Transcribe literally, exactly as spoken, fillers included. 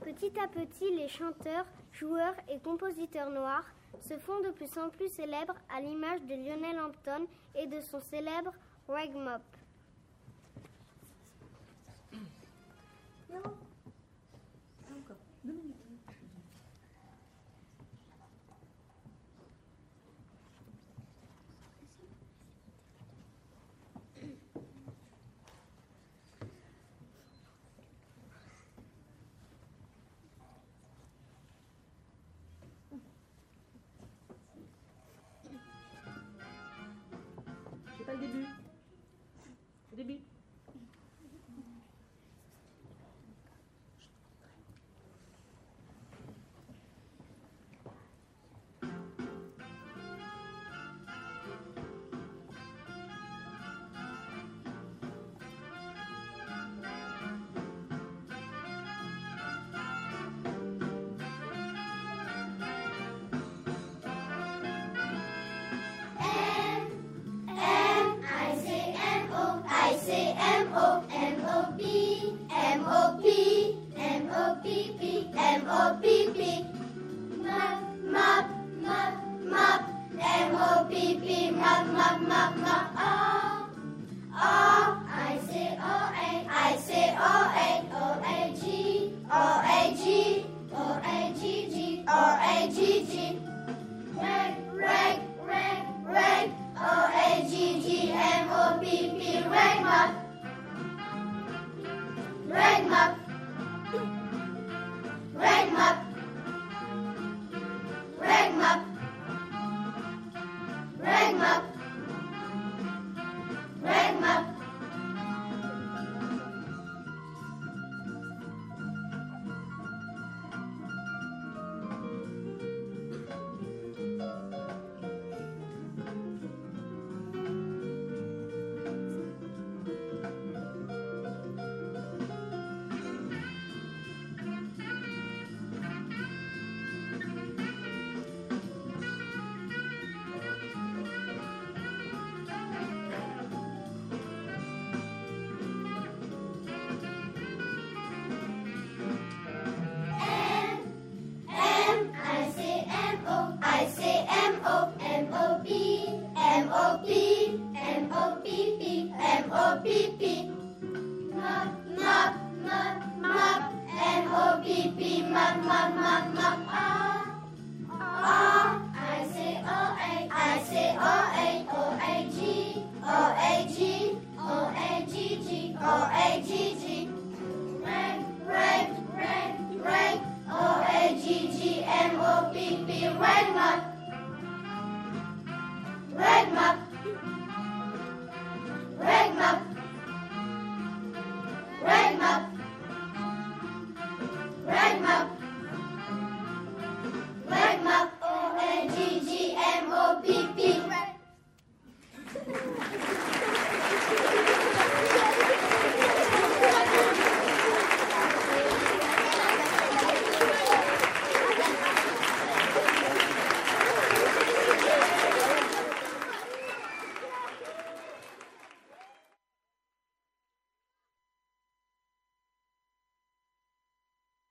Petit à petit, les chanteurs, joueurs et compositeurs noirs se font de plus en plus célèbres à l'image de Lionel Hampton et de son célèbre Rag Mop. Non. Encore. Deux minutes. J'ai pas le début. Le début. O A G G, O A G G,